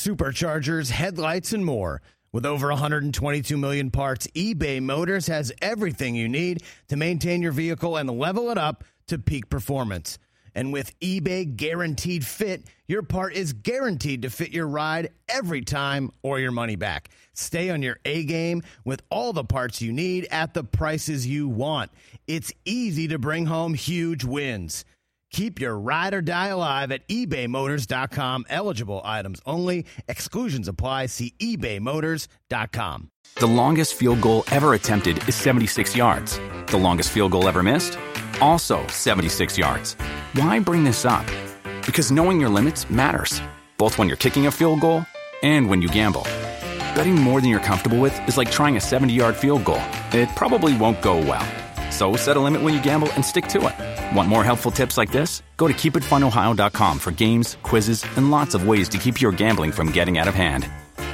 superchargers, headlights, and more. With over 122 million parts, eBay Motors has everything you need to maintain your vehicle and level it up to peak performance. And with eBay Guaranteed Fit, your part is guaranteed to fit your ride every time or your money back. Stay on your A-game with all the parts you need at the prices you want. It's easy to bring home huge wins. Keep your ride or die alive at ebaymotors.com. Eligible items only. Exclusions apply. See ebaymotors.com. The longest field goal ever attempted is 76 yards. The longest field goal ever missed? Also 76 yards. Why bring this up? Because knowing your limits matters, both when you're kicking a field goal and when you gamble. Betting more than you're comfortable with is like trying a 70-yard field goal. It probably won't go well. So set a limit when you gamble and stick to it. Want more helpful tips like this? Go to keepitfunohio.com for games, quizzes, and lots of ways to keep your gambling from getting out of hand.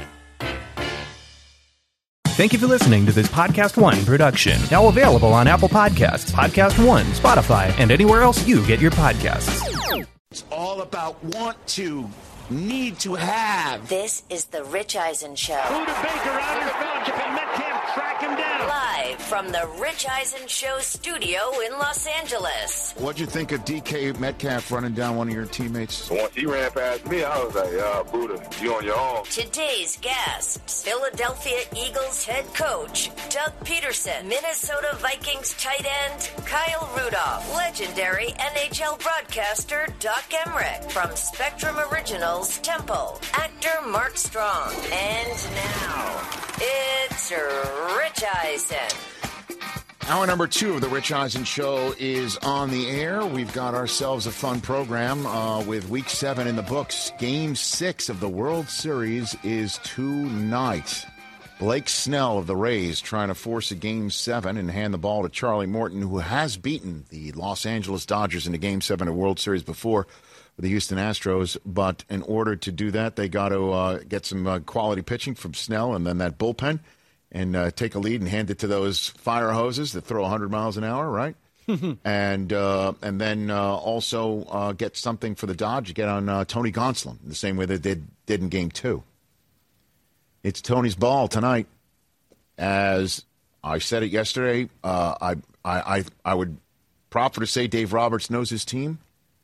Thank you for listening to this Podcast One production. Now available on Apple Podcasts, Podcast One, Spotify, and anywhere else you get your podcasts. It's all about want to, need to have. This is the Rich Eisen Show. Buda Baker out in front. Can Metcalf track him down? Live from the Rich Eisen Show studio in Los Angeles. What'd you think of DK Metcalf running down one of your teammates? Once he ran past me, I was like, Buda, you on your own. Today's guests, Philadelphia Eagles head coach Doug Peterson, Minnesota Vikings tight end Kyle Rudolph, legendary NHL broadcaster Doc Emmerich from Spectrum Originals Temple, actor Mark Strong, and now it's Rich Eisen. Hour number 2 of the Rich Eisen Show is on the air. We've got ourselves a fun program with Week 7 in the books. Game 6 of the World Series is tonight. Blake Snell of the Rays trying to force a Game 7 and hand the ball to Charlie Morton, who has beaten the Los Angeles Dodgers in a Game 7 of the World Series before with the Houston Astros. But in order to do that, they got to get some quality pitching from Snell and then that bullpen, and take a lead and hand it to those fire hoses that throw 100 miles an hour, right? and then also get something for the Dodgers, get on Tony Gonsolin, the same way they did in Game 2. It's Tony's ball tonight. As I said it yesterday, I would proffer to say Dave Roberts knows his team.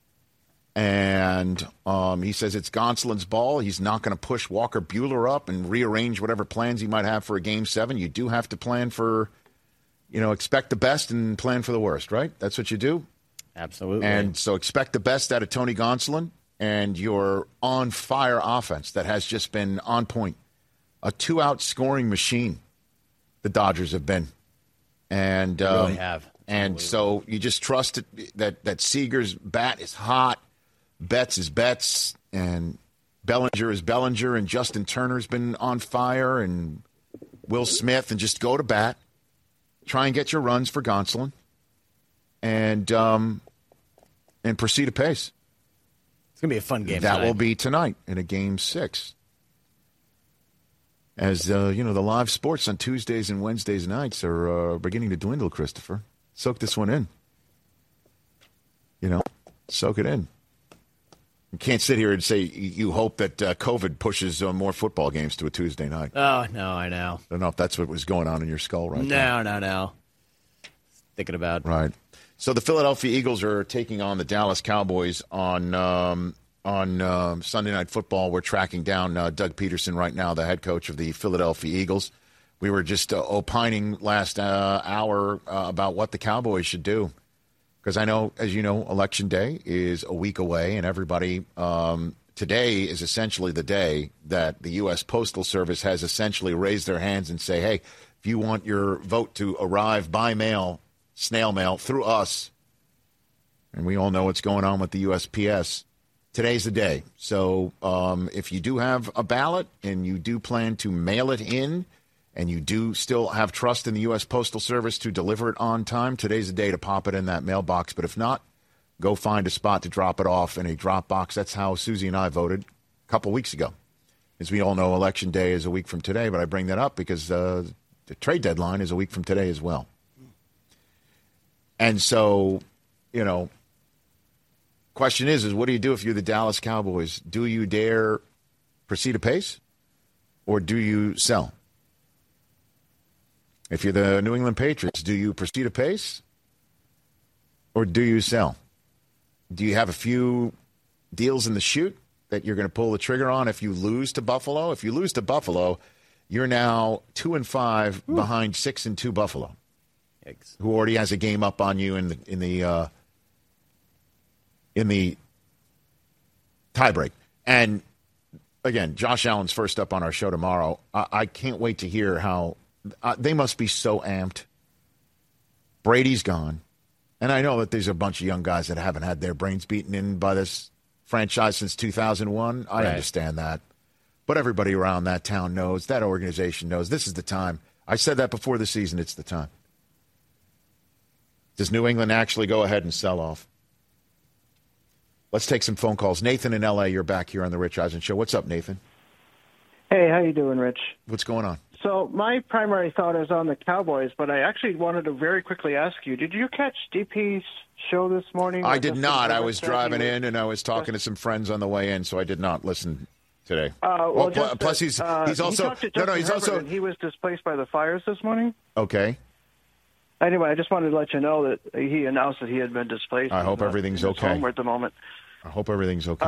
And he says it's Gonsolin's ball. He's not going to push Walker Buehler up and rearrange whatever plans he might have for a Game 7. You do have to plan for, expect the best and plan for the worst, right? That's what you do? Absolutely. And so expect the best out of Tony Gonsolin and your on-fire offense that has just been on point. A 2-out scoring machine the Dodgers have been. And they really have. And so you just trust that Seager's bat is hot. Betts is Betts, and Bellinger is Bellinger, and Justin Turner's been on fire, and Will Smith, and just go to bat. Try and get your runs for Gonsolin, and proceed apace. It's going to be a fun game That tonight. will be tonight in a Game 6. As, the live sports on Tuesdays and Wednesdays nights are beginning to dwindle, Christopher. Soak this one in. Soak it in. You can't sit here and say you hope that COVID pushes more football games to a Tuesday night. Oh, no, I know. I don't know if that's what was going on in your skull right now. No. Thinking about. Right. So the Philadelphia Eagles are taking on the Dallas Cowboys on Sunday Night Football. We're tracking down Doug Peterson right now, the head coach of the Philadelphia Eagles. We were just opining last hour about what the Cowboys should do. Because I know, as you know, Election Day is a week away, and everybody, today is essentially the day that the U.S. Postal Service has essentially raised their hands and say, hey, if you want your vote to arrive by mail, snail mail, through us, and we all know what's going on with the USPS, today's the day. So if you do have a ballot and you do plan to mail it in, and you do still have trust in the U.S. Postal Service to deliver it on time, today's the day to pop it in that mailbox. But if not, go find a spot to drop it off in a drop box. That's how Susie and I voted a couple weeks ago. As we all know, Election Day is a week from today, but I bring that up because the trade deadline is a week from today as well. And so, question is what do you do if you're the Dallas Cowboys? Do you dare proceed apace, or do you sell? If you're the New England Patriots, do you proceed apace, or do you sell? Do you have a few deals in the chute that you're going to pull the trigger on if you lose to Buffalo? If you lose to Buffalo, you're now 2-5 behind 6-2 Buffalo, who already has a game up on you in the tiebreak. And again, Josh Allen's first up on our show tomorrow. I can't wait to hear how they must be so amped. Brady's gone. And I know that there's a bunch of young guys that haven't had their brains beaten in by this franchise since 2001. I understand that. But everybody around that town knows, that organization knows, this is the time. I said that before the season, it's the time. Does New England actually go ahead and sell off? Let's take some phone calls. Nathan in L.A., you're back here on the Rich Eisen Show. What's up, Nathan? Hey, how you doing, Rich? What's going on? So my primary thought is on the Cowboys, but I actually wanted to very quickly ask you, did you catch DP's show this morning? I did not. I was driving in, and I was talking to some friends on the way in, so I did not listen today. Plus, he's also he was displaced by the fires this morning. Okay. Anyway, I just wanted to let you know that he announced that he had been displaced. I hope everything's okay. Home at the moment. I hope everything's okay.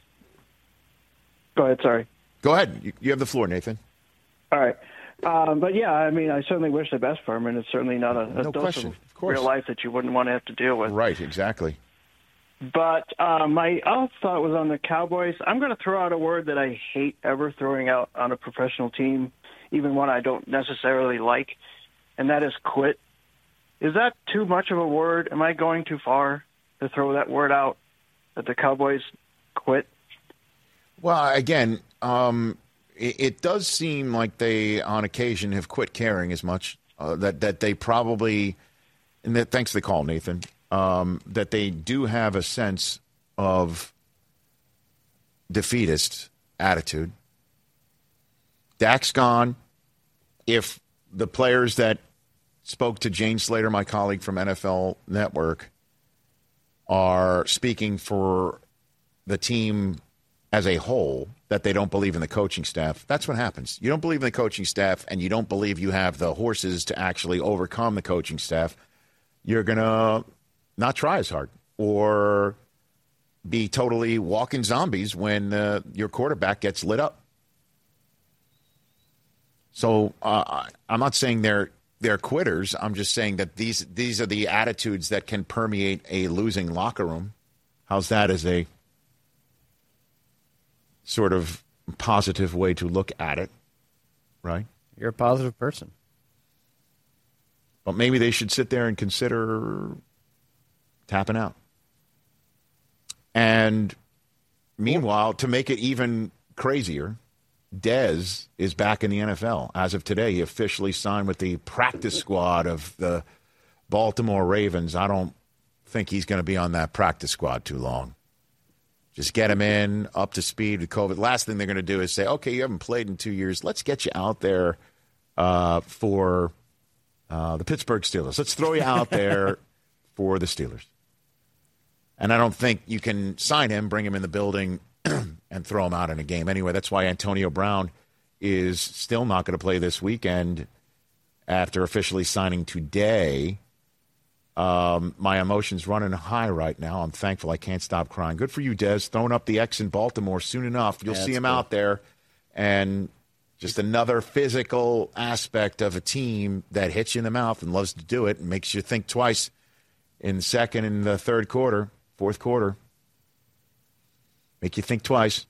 Go ahead. Sorry. Go ahead. You have the floor, Nathan. All right. But, yeah, I mean, I certainly wish the best for him, and it's certainly not a dose of real life that you wouldn't want to have to deal with. Right, exactly. But my other thought was on the Cowboys. I'm going to throw out a word that I hate ever throwing out on a professional team, even one I don't necessarily like, and that is quit. Is that too much of a word? Am I going too far to throw that word out, that the Cowboys quit? Well, again, it does seem like they, on occasion, have quit caring as much, that they probably, and that, thanks for the call, Nathan, that they do have a sense of defeatist attitude. Dak's gone. If the players that spoke to Jane Slater, my colleague from NFL Network, are speaking for the team as a whole, that they don't believe in the coaching staff, that's what happens. You don't believe in the coaching staff, and you don't believe you have the horses to actually overcome the coaching staff, you're going to not try as hard or be totally walking zombies when your quarterback gets lit up. So I'm not saying they're quitters. I'm just saying that these are the attitudes that can permeate a losing locker room. How's that as a sort of positive way to look at it, right? You're a positive person. But maybe they should sit there and consider tapping out. And meanwhile, to make it even crazier, Dez is back in the NFL. As of today, he officially signed with the practice squad of the Baltimore Ravens. I don't think he's going to be on that practice squad too long. Just get him in, up to speed with COVID. Last thing they're going to do is say, okay, you haven't played in 2 years. Let's get you out there for the Pittsburgh Steelers. Let's throw you out there for the Steelers. And I don't think you can sign him, bring him in the building, and throw him out in a game. Anyway, that's why Antonio Brown is still not going to play this weekend after officially signing today. My emotions running high right now. I'm thankful I can't stop crying. Good for you, Dez. Throwing up the X in Baltimore soon enough. You'll see him out there. And just another physical aspect of a team that hits you in the mouth and loves to do it and makes you think twice in the second and the third quarter, fourth quarter. Make you think twice.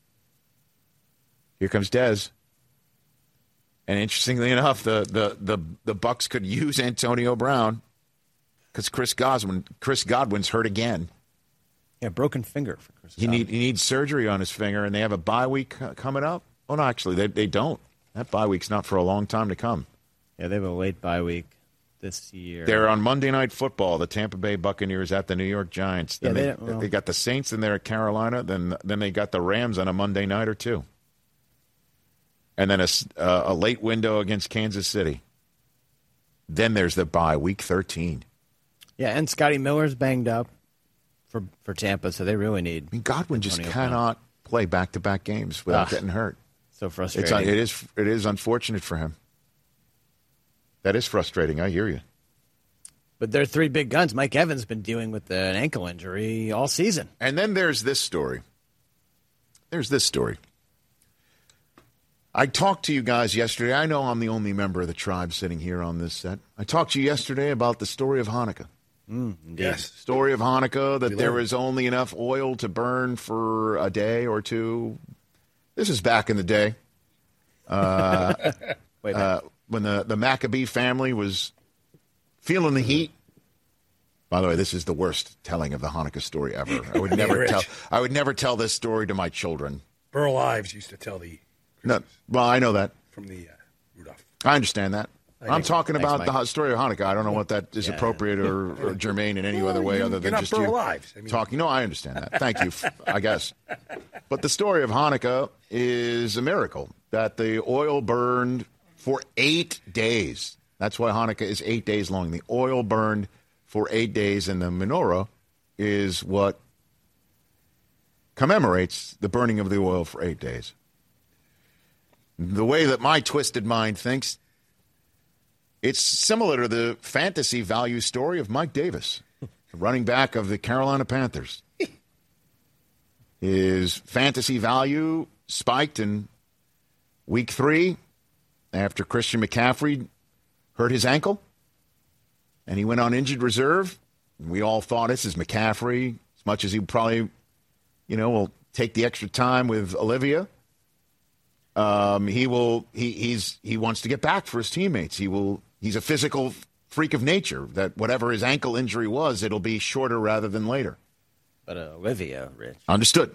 Here comes Dez. And interestingly enough, the Bucs could use Antonio Brown because Chris Godwin's hurt again. Yeah, broken finger for Chris Godwin. He needs surgery on his finger, and they have a bye week coming up. Oh, no, actually, they don't. That bye week's not for a long time to come. Yeah, they have a late bye week this year. They're on Monday Night Football, the Tampa Bay Buccaneers at the New York Giants. Then they got the Saints in there at Carolina. Then they got the Rams on a Monday night or two. And then a late window against Kansas City. Then there's the bye, week 13. Yeah, and Scotty Miller's banged up for Tampa, so they really need. I mean, Godwin just cannot play back-to-back games without getting hurt. So frustrating. It is unfortunate for him. That is frustrating. I hear you. But they're three big guns. Mike Evans has been dealing with an ankle injury all season. And then there's this story. I talked to you guys yesterday. I know I'm the only member of the tribe sitting here on this set. I talked to you yesterday about the story of Hanukkah. Yes. Story of Hanukkah, that there was only enough oil to burn for a day or two. This is back in the day when the Maccabee family was feeling the heat. By the way, this is the worst telling of the Hanukkah story ever. I would never tell this story to my children. Burl Ives used to tell the... No, well, I know that. From the Rudolph. I understand that. I'm talking about Mike. the story of Hanukkah. I don't know what that is appropriate or germane in any other way other than just Burl you Ives. talking. No, I understand that. Thank you, I guess. But the story of Hanukkah is a miracle, that the oil burned for 8 days. That's why Hanukkah is 8 days long. The oil burned for 8 days, and the menorah is what commemorates the burning of the oil for 8 days. The way that my twisted mind thinks, it's similar to the fantasy value story of Mike Davis, the running back of the Carolina Panthers. His fantasy value spiked in week 3 after Christian McCaffrey hurt his ankle, and he went on injured reserve. We all thought, this is McCaffrey, as much as he probably, will take the extra time with Olivia. He wants to get back for his teammates. He's a physical freak of nature, that whatever his ankle injury was, it'll be shorter rather than later. But Olivia, Rich. Understood.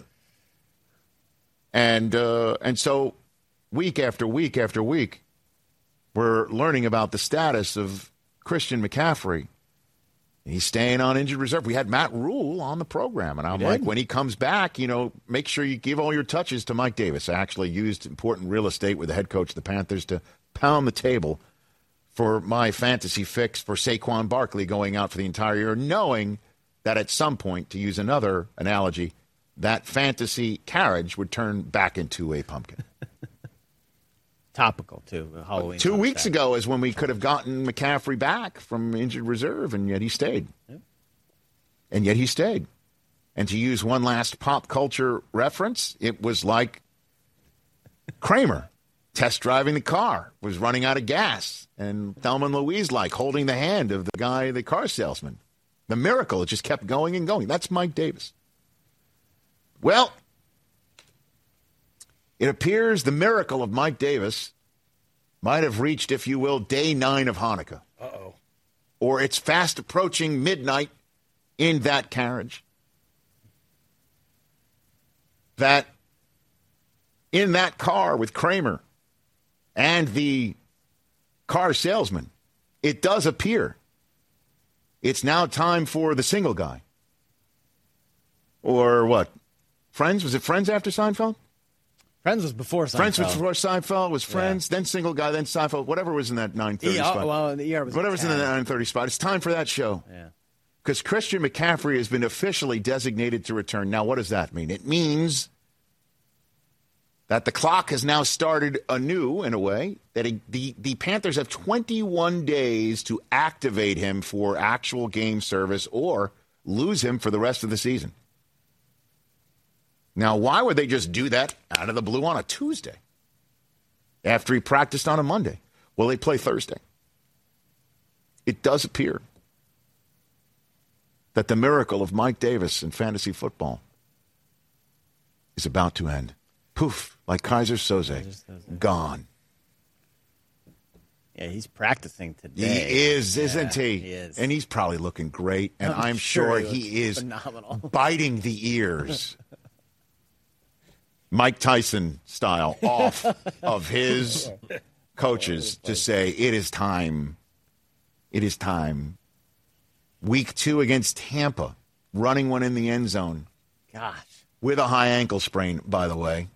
And so week after week after week, we're learning about the status of Christian McCaffrey. He's staying on injured reserve. We had Matt Rule on the program, and I'm like, when he comes back, make sure you give all your touches to Mike Davis. I actually used important real estate with the head coach of the Panthers to pound the table for my fantasy fix for Saquon Barkley going out for the entire year, knowing that at some point, to use another analogy, that fantasy carriage would turn back into a pumpkin. Topical, too. Halloween. 2 weeks ago is when we could have gotten McCaffrey back from injured reserve, and yet he stayed. Yep. And yet he stayed. And to use one last pop culture reference, it was like Kramer test driving the car, was running out of gas, and Thelma and Louise holding the hand of the car salesman. The miracle, it just kept going and going. That's Mike Davis. Well, it appears the miracle of Mike Davis might have reached, if you will, day 9 of Hanukkah. Uh-oh. Or it's fast approaching midnight in that carriage. That in that car with Kramer and the car salesman, it does appear it's now time for the single guy. Or what? Friends? Was it Friends after Seinfeld? Friends was before Seinfeld. Friends was before Seinfeld, was Friends, then Single Guy, then Seinfeld, whatever was in that 9:30 spot. Well, the ER was whatever's in the 9:30 spot. It's time for that show. Yeah. Because Christian McCaffrey has been officially designated to return. Now, what does that mean? It means that the clock has now started anew, in a way, that the Panthers have 21 days to activate him for actual game service or lose him for the rest of the season. Now, why would they just do that out of the blue on a Tuesday after he practiced on a Monday? Well, they play Thursday. It does appear that the miracle of Mike Davis in fantasy football is about to end. Poof, like Kaiser Soze, gone. Yeah, he's practicing today. He is, isn't he? He is. And he's probably looking great, and I'm sure he is phenomenal. biting the ears. Mike Tyson style off of his coaches to say, it is time. It is time. Week 2 against Tampa, running one in the end zone. Gosh. With a high ankle sprain, by the way.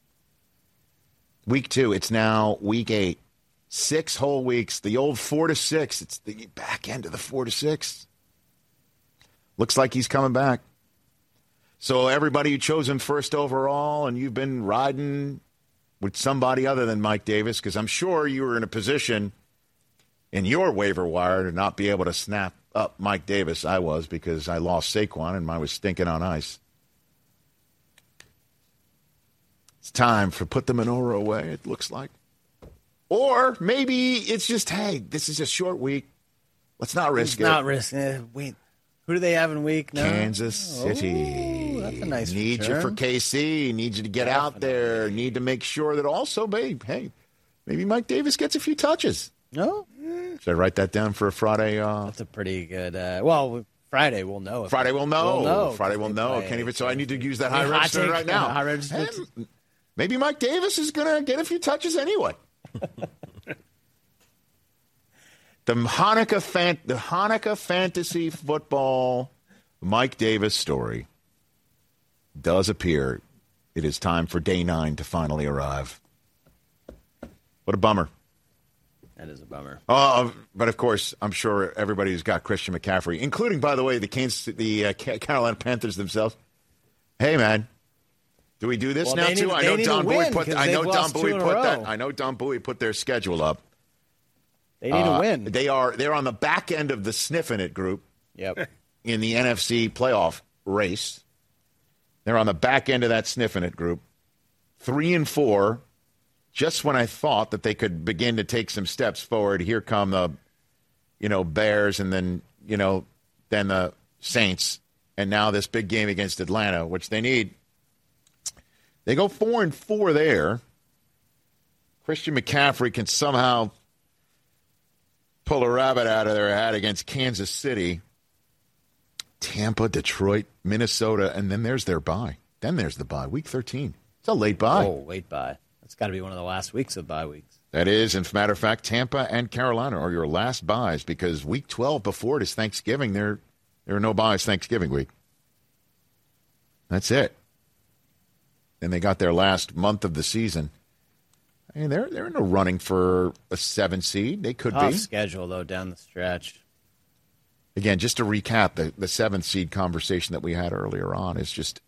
Week 2, it's now week 8. 6 whole weeks, the old 4 to 6. It's the back end of the 4 to 6. Looks like he's coming back. So everybody who chose him first overall, and you've been riding with somebody other than Mike Davis, because I'm sure you were in a position in your waiver wire to not be able to snap up Mike Davis. I was, because I lost Saquon and I was stinking on ice. It's time for put the menorah away, it looks like. Or maybe it's just, hey, this is a short week. Let's not risk it. Not risk it. Wait, who do they have in week? No? Kansas City. Oh, that's a nice Need return. you for KC. Need you to get out there. Need to make sure that also, maybe Mike Davis gets a few touches. No? Should I write that down for a Friday? That's a pretty good. Friday we'll know. Friday we'll know. Friday we'll know. Can't even. So I need to use that high register right now. High register. Maybe Mike Davis is going to get a few touches anyway. The Hanukkah fantasy football Mike Davis story does appear. It is time for day 9 to finally arrive. What a bummer. That is a bummer. But of course, I'm sure everybody who's got Christian McCaffrey, including, by the way, the Carolina Panthers themselves. Hey, man, do we do this now too? I know Don Bowie put their schedule up. They need to win. They're on the back end of the sniffing it group. Yep. In the NFC playoff race. They're on the back end of that sniffing it group. 3-4. Just when I thought that they could begin to take some steps forward, here come the, Bears, and then the Saints, and now this big game against Atlanta, which they need. They go 4-4 there. Christian McCaffrey can somehow pull a rabbit out of their hat against Kansas City, Tampa, Detroit, Minnesota, and then there's their bye. Then there's the bye, Week 13. It's a late bye. Oh, late bye. That's got to be one of the last weeks of bye weeks. That is, as a matter of fact, Tampa and Carolina are your last byes, because Week 12 before it is Thanksgiving. There are no byes Thanksgiving week. That's it. And they got their last month of the season. I mean, they're in the running for a 7 seed. They could Tough be. Schedule, though, down the stretch. Again, just to recap, the 7th seed conversation that we had earlier on is just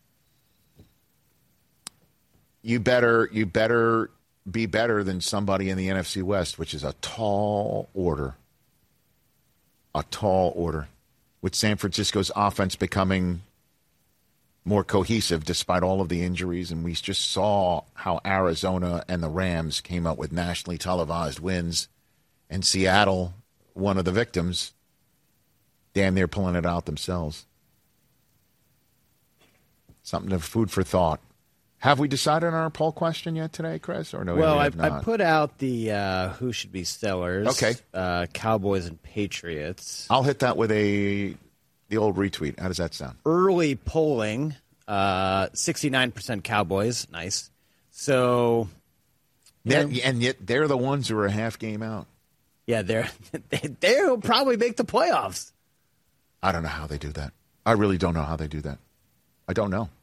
you better be better than somebody in the NFC West, which is a tall order. A tall order. With San Francisco's offense becoming more cohesive despite all of the injuries, and we just saw how Arizona and the Rams came up with nationally televised wins, and Seattle, one of the victims, damn near pulling it out themselves. Something to food for thought. Have we decided on our poll question yet today, Chris? Or no? Well, I put out the who should be sellers. Okay. Cowboys and Patriots. I'll hit that with the old retweet. How does that sound? Early polling, 69% Cowboys. Nice. So, and yet they're the ones who are a half game out. Yeah, they'll probably make the playoffs. I don't know how they do that. I really don't know how they do that. I don't know.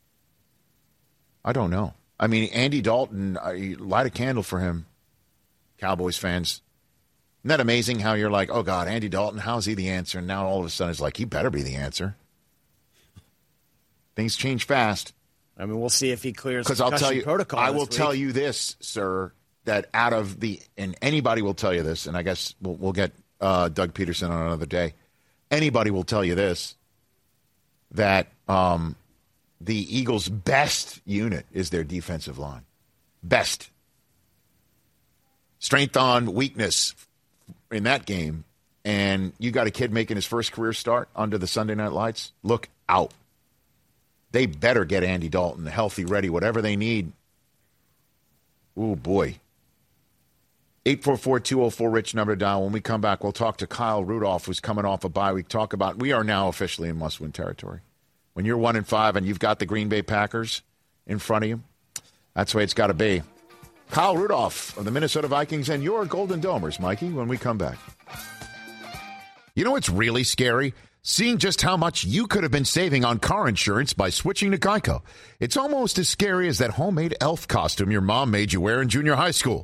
I mean, Andy Dalton, light a candle for him, Cowboys fans. Isn't that amazing how you're like, oh, God, Andy Dalton, how's he the answer? And now all of a sudden it's like, he better be the answer. Things change fast. I mean, we'll see if he clears because I'll tell you, protocol I will tell you this, sir, that out of and anybody will tell you this, and I guess we'll get Doug Peterson on another day. Anybody will tell you this, that the Eagles' best unit is their defensive line. Best. Strength on weakness in that game, and you got a kid making his first career start under the Sunday Night Lights, look out. They better get Andy Dalton healthy, ready, whatever they need. Oh, boy. 844-204-RICH number to dial. When we come back, we'll talk to Kyle Rudolph, who's coming off a bye week. We are now officially in must-win territory. When you're 1-5 and you've got the Green Bay Packers in front of you, that's the way it's got to be. Kyle Rudolph of the Minnesota Vikings and your Golden Domers, Mikey, when we come back. You know what's really scary? Seeing just how much you could have been saving on car insurance by switching to Geico. It's almost as scary as that homemade elf costume your mom made you wear in junior high school.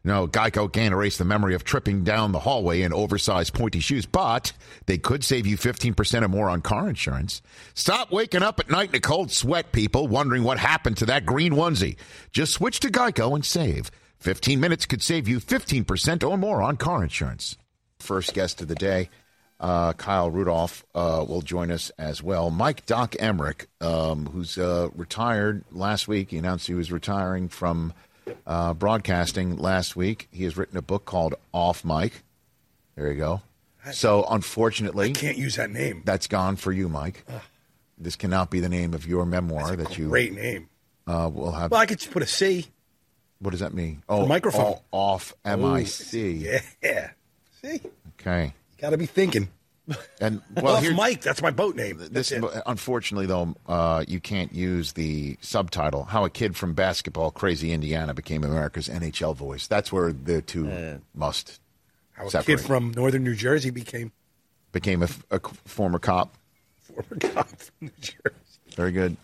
No, Geico can't erase the memory of tripping down the hallway in oversized pointy shoes, but they could save you 15% or more on car insurance. Stop waking up at night in a cold sweat, people, wondering what happened to that green onesie. Just switch to Geico and save. 15 minutes could save you 15% or more on car insurance. First guest of the day, Kyle Rudolph, will join us as well. Mike Doc Emmerich, who's retired last week. He announced he was retiring from broadcasting last week. He has written a book called Off Mike. There you go. So, unfortunately, I can't use that name. That's gone for you, Mike. This cannot be the name of your memoir. That's a great name. Will have. Well, I could just put a C. What does that mean? Oh, microphone. Off M-I-C. Yeah. See? Okay. Got to be thinking. And well, Off Mike, that's my boat name. Unfortunately, though, you can't use the subtitle, How a Kid from Basketball Crazy Indiana Became America's NHL Voice. That's where the two must How separate. a kid from northern New Jersey became a former cop. Former cop from New Jersey. Very good.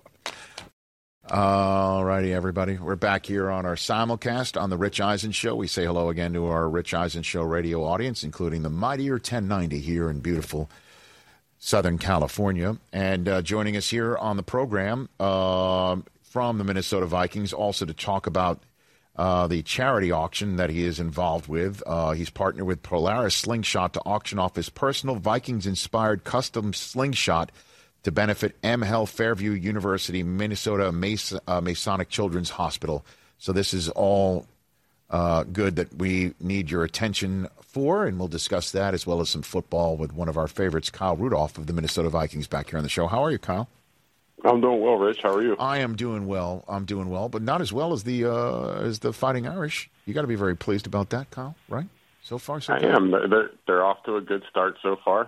All righty, everybody. We're back here on our simulcast on the Rich Eisen Show. We say hello again to our Rich Eisen Show radio audience, including the mightier 1090 here in beautiful Southern California. And joining us here on the program from the Minnesota Vikings, also to talk about the charity auction that he is involved with. He's partnered with Polaris Slingshot to auction off his personal Vikings-inspired custom slingshot to benefit M. Health Fairview University, Minnesota Masonic Children's Hospital. So this is all good that we need your attention for, and we'll discuss that as well as some football with one of our favorites, Kyle Rudolph of the Minnesota Vikings, back here on the show. How are you, Kyle? I'm doing well, Rich. How are you? I am doing well. But not as well as the Fighting Irish. You got to be very pleased about that, Kyle, right? So far, so good. I am. They're off to a good start so far.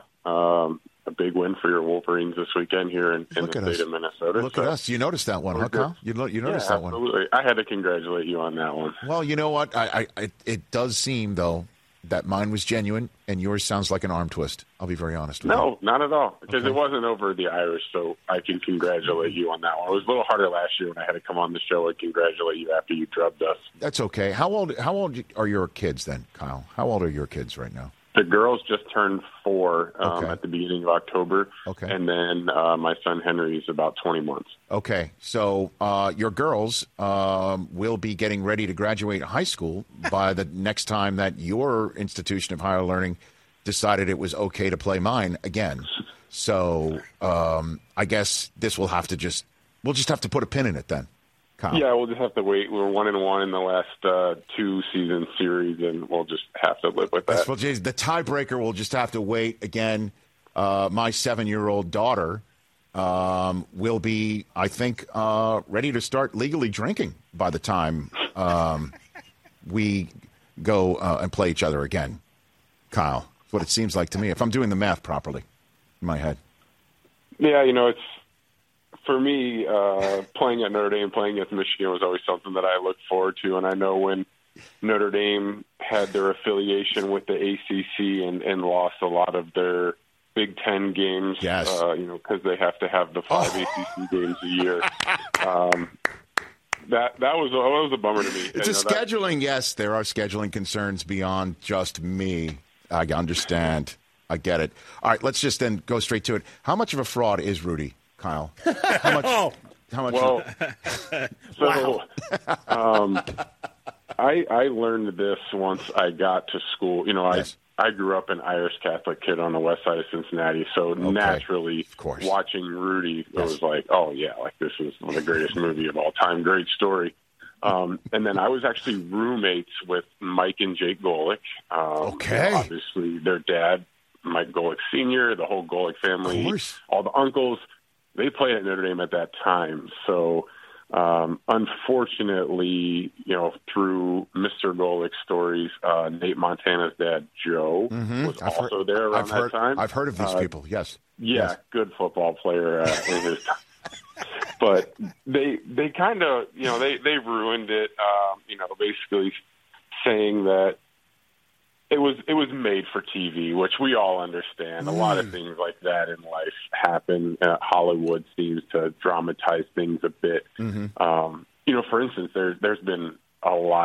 A big win for your Wolverines this weekend here in the state of Minnesota. Look at us. You noticed that one, huh, Kyle? You noticed that one. Absolutely. I had to congratulate you on that one. Well, you know what? It does seem, though, that mine was genuine and yours sounds like an arm twist. I'll be very honest with you. No, not at all. Because it wasn't over the Irish, so I can congratulate you on that one. It was a little harder last year when I had to come on the show and congratulate you after you drubbed us. That's okay. How old are your kids then, Kyle? How old are your kids right now? The girls just turned 4 at the beginning of October. Okay. And then my son Henry is about 20 months. Okay. So your girls will be getting ready to graduate high school by the next time that your institution of higher learning decided it was okay to play mine again. So I guess this will have to we'll just have to put a pin in it then. Kyle. Yeah, we'll just have to wait. We're 1-1 in the last 2 season series, and we'll just have to live with that. Well, the tiebreaker will just have to wait again. My 7-year-old daughter will be, I think, ready to start legally drinking by the time we go and play each other again. Kyle, that's what it seems like to me, if I'm doing the math properly in my head. Yeah, it's. For me, playing at Notre Dame, playing against Michigan was always something that I looked forward to. And I know when Notre Dame had their affiliation with the ACC and lost a lot of their Big Ten games, yes. Because they have to have the 5 ACC games a year. That was a bummer to me. It's scheduling. Yes, there are scheduling concerns beyond just me. I understand. I get it. All right, let's just then go straight to it. How much of a fraud is Rudy, Kyle? How much? Well, so I learned this once I got to school. Yes. I grew up an Irish Catholic kid on the west side of Cincinnati, so naturally, of course, watching Rudy, it was like, oh yeah, like this is one of the greatest movie of all time, great story. And then I was actually roommates with Mike and Jake Golick. Obviously, their dad, Mike Golick Sr., the whole Golick family, all the uncles. They played at Notre Dame at that time. So, unfortunately, through Mr. Golick's stories, Nate Montana's dad, Joe, was also there around that time. I've heard of these people, yes. Yeah, yes. Good football player in his time. But they kind of, they ruined it, basically saying that it was made for TV, which we all understand. A lot of things like that in life happen. Hollywood seems to dramatize things a bit. For instance, there's been a lot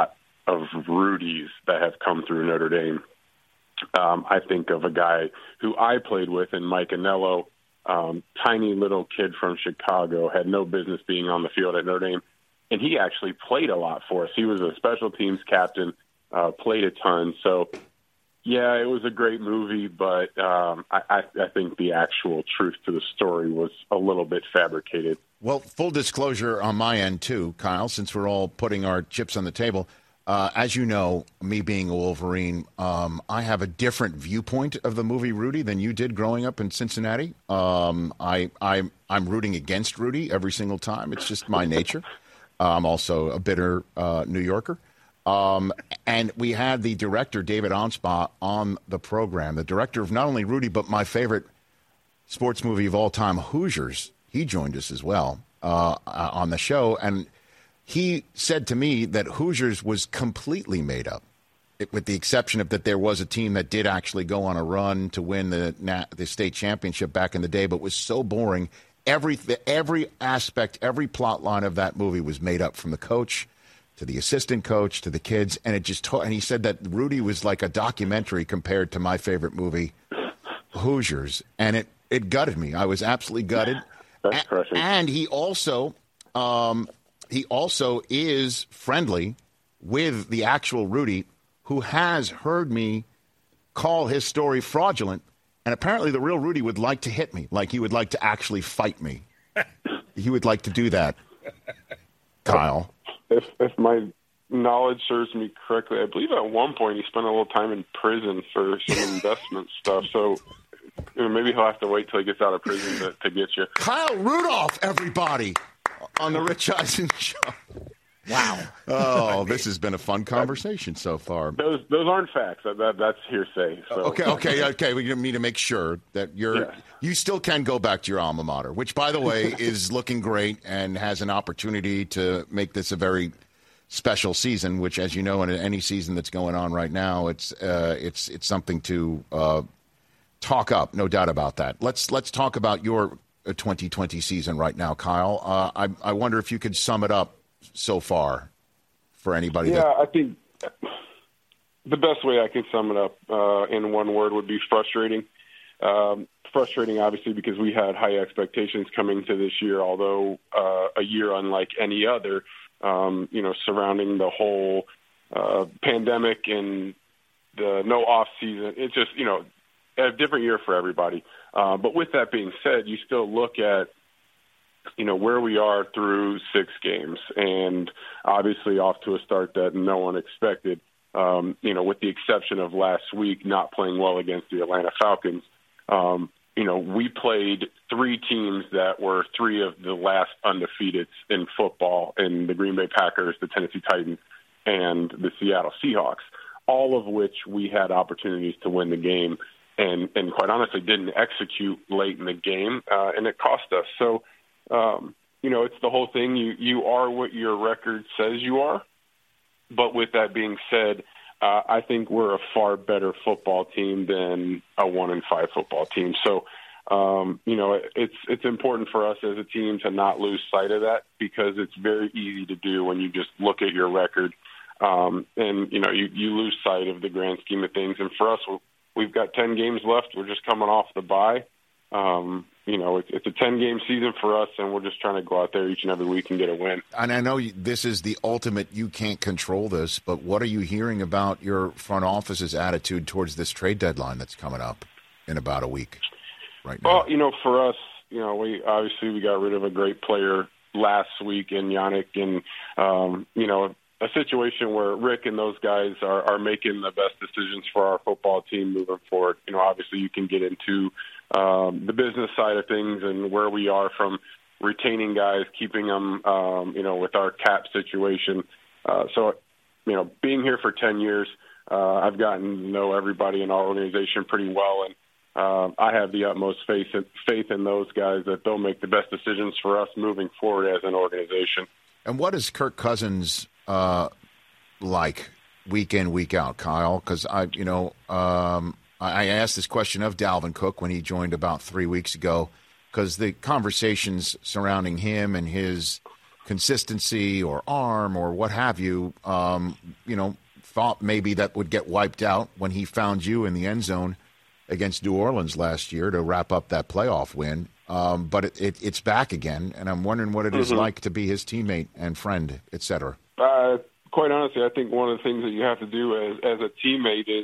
of Rudys that have come through Notre Dame. I think of a guy who I played with in Mike Anello, tiny little kid from Chicago, had no business being on the field at Notre Dame, and he actually played a lot for us. He was a special teams captain, played a ton. So, yeah, it was a great movie, but I think the actual truth to the story was a little bit fabricated. Well, full disclosure on my end, too, Kyle, since we're all putting our chips on the table. As you know, me being a Wolverine, I have a different viewpoint of the movie Rudy than you did growing up in Cincinnati. I'm rooting against Rudy every single time. It's just my nature. I'm also a bitter New Yorker. And we had the director, David Anspaugh, on the program, the director of not only Rudy, but my favorite sports movie of all time, Hoosiers. He joined us as well on the show. And he said to me that Hoosiers was completely made up, with the exception of that there was a team that did actually go on a run to win the state championship back in the day, but was so boring. Every aspect, every plot line of that movie was made up, from the coach to the assistant coach to the kids, and it just and he said that Rudy was like a documentary compared to my favorite movie, Hoosiers, and it gutted me. I was absolutely gutted. That's crushing. And he also is friendly with the actual Rudy, who has heard me call his story fraudulent. And apparently the real Rudy would like to hit me, like he would like to actually fight me. He would like to do that, Kyle. If my knowledge serves me correctly, I believe at one point he spent a little time in prison for some investment stuff. So maybe he'll have to wait till he gets out of prison to get you. Kyle Rudolph, everybody, on the Rich Eisen Show. Wow. Oh, this has been a fun conversation so far. Those aren't facts. That's hearsay. So. Okay. We need to make sure that you still can go back to your alma mater, which, by the way, is looking great and has an opportunity to make this a very special season, which, as you know, in any season that's going on right now, it's something to talk up, no doubt about that. Let's talk about your 2020 season right now, Kyle. I wonder if you could sum it up so far for anybody. I think the best way I can sum it up in one word would be frustrating. Frustrating, obviously, because we had high expectations coming to this year, although a year unlike any other, surrounding the whole pandemic and the no off season. It's just, a different year for everybody. But with that being said, you still look at, where we are through 6 games, and obviously off to a start that no one expected, with the exception of last week not playing well against the Atlanta Falcons. We played 3 teams that were 3 of the last undefeateds in football, in the Green Bay Packers, the Tennessee Titans, and the Seattle Seahawks, all of which we had opportunities to win the game and quite honestly didn't execute late in the game, and it cost us. So, it's the whole thing. You are what your record says you are. But with that being said, I think we're a far better football team than a 1-5 football team. So, it's important for us as a team to not lose sight of that, because it's very easy to do when you just look at your record. You lose sight of the grand scheme of things. And for us, we've got 10 games left. We're just coming off the bye. It's a 10-game season for us, and we're just trying to go out there each and every week and get a win. And I know this is the ultimate, you can't control this, but what are you hearing about your front office's attitude towards this trade deadline that's coming up in about a week right now? Well, for us, we got rid of a great player last week in Yannick, and, a situation where Rick and those guys are making the best decisions for our football team moving forward. Obviously you can get into the business side of things and where we are from retaining guys, keeping them, with our cap situation. So, being here for 10 years, I've gotten to know everybody in our organization pretty well, and I have the utmost faith in those guys that they'll make the best decisions for us moving forward as an organization. And what is Kirk Cousins like week in, week out, Kyle? Because I asked this question of Dalvin Cook when he joined about 3 weeks ago, because the conversations surrounding him and his consistency or arm or what have you, thought maybe that would get wiped out when he found you in the end zone against New Orleans last year to wrap up that playoff win. But it's back again, and I'm wondering what it is like to be his teammate and friend, et cetera. Quite honestly, I think one of the things that you have to do as a teammate is,